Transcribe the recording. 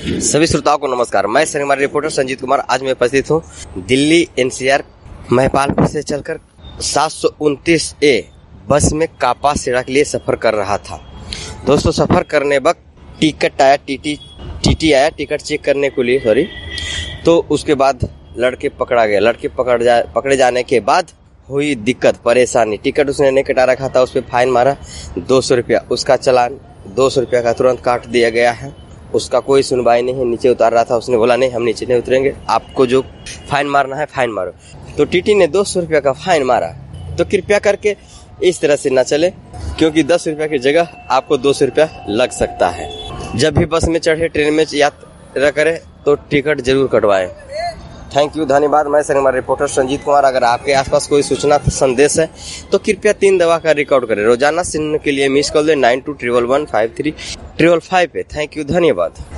सभी श्रोताओं को नमस्कार। मैं संगवारी रिपोर्टर संजीत कुमार आज मैं उपस्थित हूँ दिल्ली एनसीआर महिपालपुर से चलकर 729A बस में कापा सेड़ा के लिए सफर कर रहा था। दोस्तों, सफर करने वक्त टिकट आया, टीटी आया टिकट चेक करने के लिए तो उसके बाद लड़के पकड़ा गया। लड़के पकड़े जाने के बाद हुई दिक्कत परेशानी। टिकट उसने नहीं कटा रखा था, उस पर फाइन मारा 200 रुपया। उसका चालान 200 रुपया का तुरंत काट दिया गया है। उसका कोई सुनवाई नहीं है। नीचे उतार रहा था, उसने बोला नहीं हम नीचे नहीं उतरेंगे, आपको जो फाइन मारना है फाइन मारो। तो टीटी ने 200 रुपया का फाइन मारा। तो कृपया करके इस तरह से ना चले, क्योंकि 10 रुपया की जगह आपको 200 रुपया लग सकता है। जब भी बस में चढ़े, ट्रेन में यात्रा करें तो टिकट जरूर कटवाएं। थैंक यू, धन्यवाद। मैं संगवारी रिपोर्टर संजीत कुमार। अगर आपके आसपास कोई सूचना संदेश है तो कृपया 3 दवा का रिकॉर्ड करें। रोजाना सुनने के लिए मिस कॉल दें 9211153555 पे। थैंक यू, धन्यवाद।